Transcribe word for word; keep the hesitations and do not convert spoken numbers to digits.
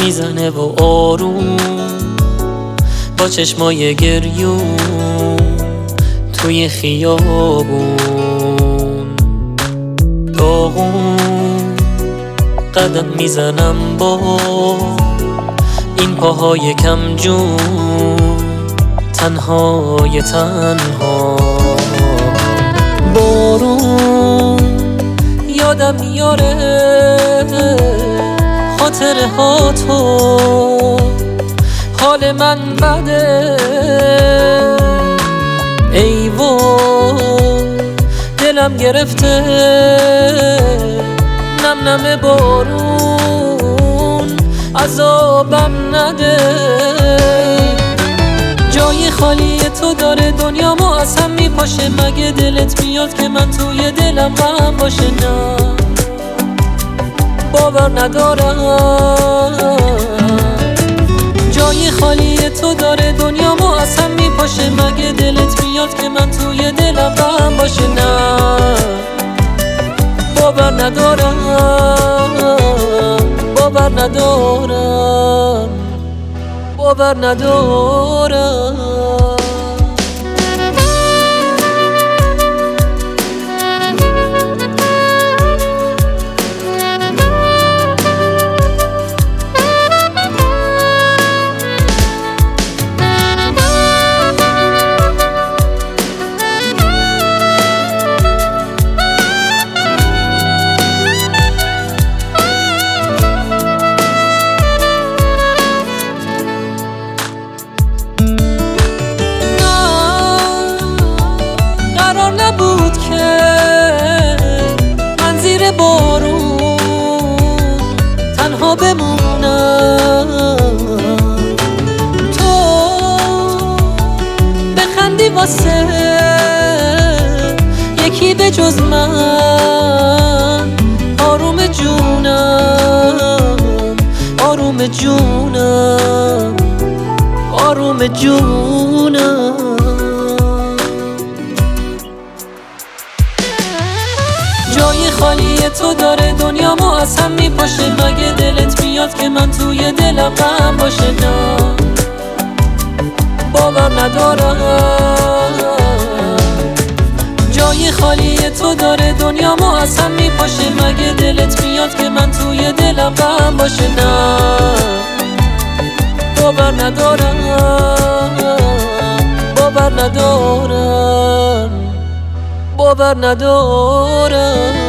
میزنه و آروم با چشمای گریون توی خیابون داغون قدم میزنم با این پاهای کم جون تنهای تنها. بارون یادم میاره خاطره ها تو، حال من بده ای وای دلم گرفته نم نم بارون عذابم نده. جای خالی تو داره دنیامو از هم میپاشه، مگه دلت میاد که من توی دلم غم باشه؟ نه باور ندارم. جای خالی تو داره دنیامو از هم میپاشه، مگه دلت میاد که من توی دلم غم باشه؟ نه باور ندارم باور ندارم باور ندارم. بود که من زیر بارون تنها بمونم، تو بخندی واسه یکی به جز من. آروم جونم آروم جونم آروم جونم. جای خالی تو داره دنیامو از هم میپاشه، مگه دلت میاد که من توی دلم غم باشه؟ نه باور ندارم. جای خالی تو داره دنیامو از هم میپاشه، مگه دلت میاد که من توی دلم غم باشه؟ نه باور ندارم باور ندارم باور ندارم.